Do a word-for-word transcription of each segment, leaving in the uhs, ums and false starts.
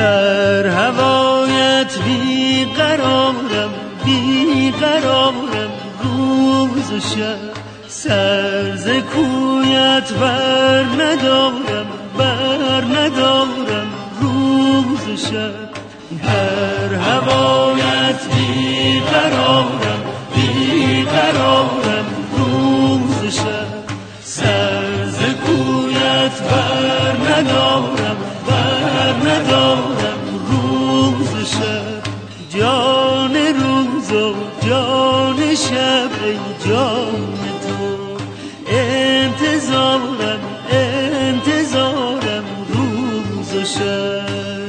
در هوایت بی قرارم بی قرارم روز و شب سر ز کویت بر ندارم بر ندارم روز و شب در هوایت بی قرارم بی قرارم روز و شب سر ز کویت بر ندارم بر ندارم روز و شب جان روز و جان شب ای جان تو انتظارم انتظارم روز و شب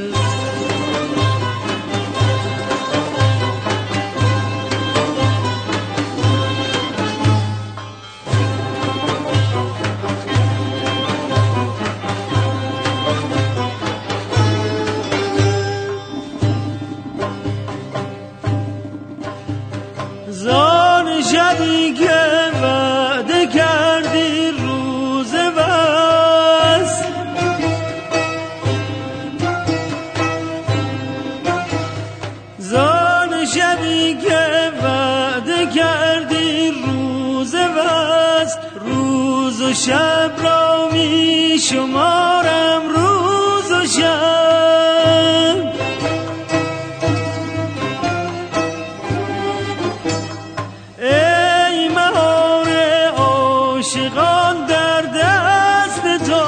زان شبی که وعده کردی روز وصل زان شبی که وعده کردی روز وصل روز و شب را می شمارم روز و شب عاشقان در دست تو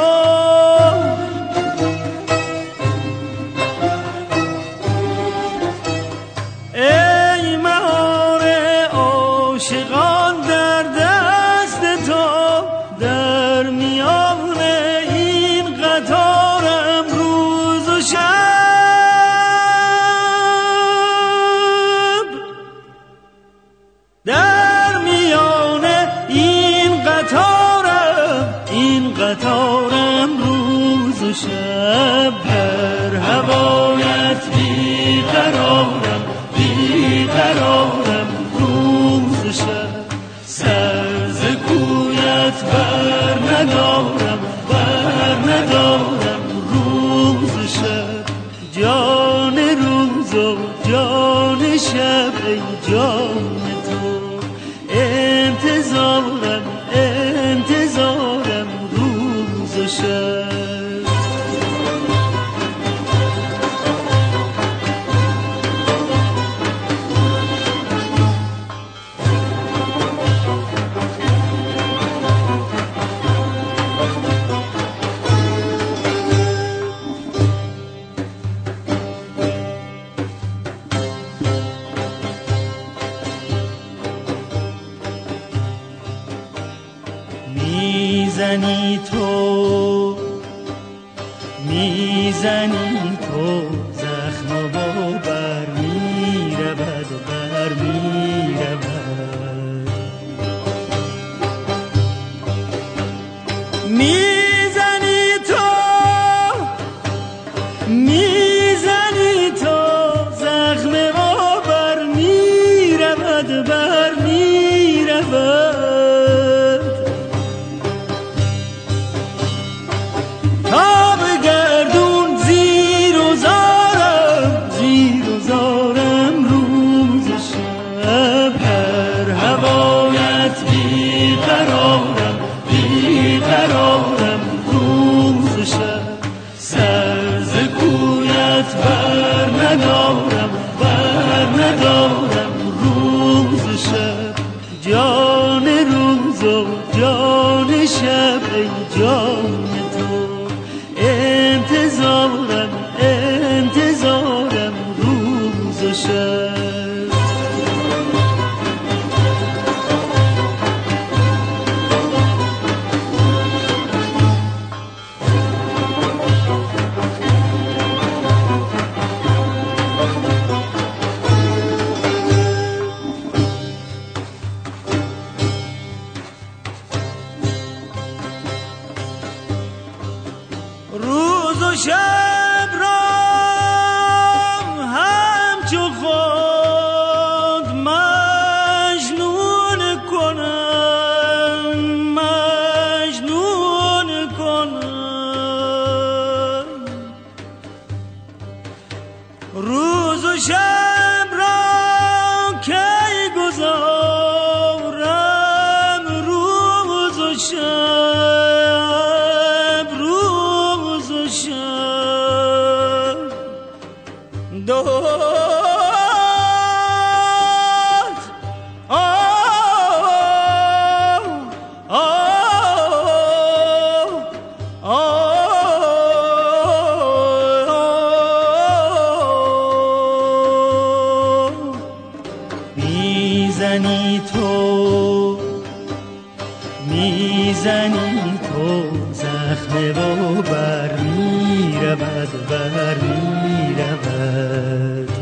ای مهار عاشقان در دست تو در میان این قطارم روز و شب در میان این قطارم این قطارم روز و شب در هوایت بی قرارم بی قرارم روز و شب سر ز کویت بر ندارم بر ندارم روز و شب جان روز و جان شب ای جان تو انتظارم انتظارم روز و شب میزنی تو میزنی تو زخم با بر میرود و بر میرود میزنی تو میزنی تو زخم با بر میرود بر میرود قرارم بی قرارم روز و شب سر ز کویت بر ندارم بر ندارم روز و شب جان روز و جان شب ای جان تو انتظارم انتظارم روز و شب روز و شب را همچو خود مجنون کنم مجنون کنم میزنی تو زخم و بر میرود بر میرود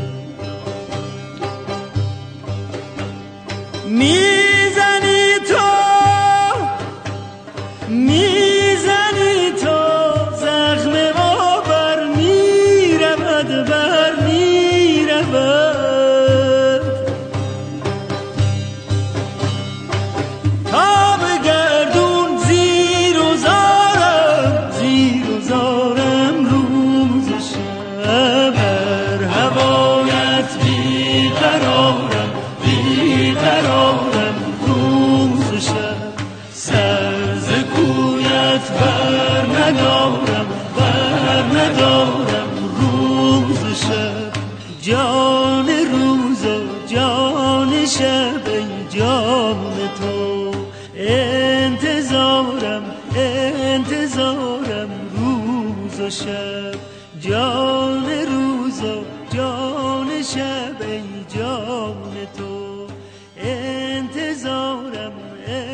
میزنی تو میزنی تو زخم و بر میرود بر میرود تا به گردون زیر و زارم زیر و زارم روز و شب بر هوایت بیقرارم بیقرارم روز و شب سر ز کویت بر ندارم بر ندارم روز و شب جان روز و جان شب ای جان تو انتظارم انتظارم روز و شب جان روز و جان شب ای جان تو انتظارم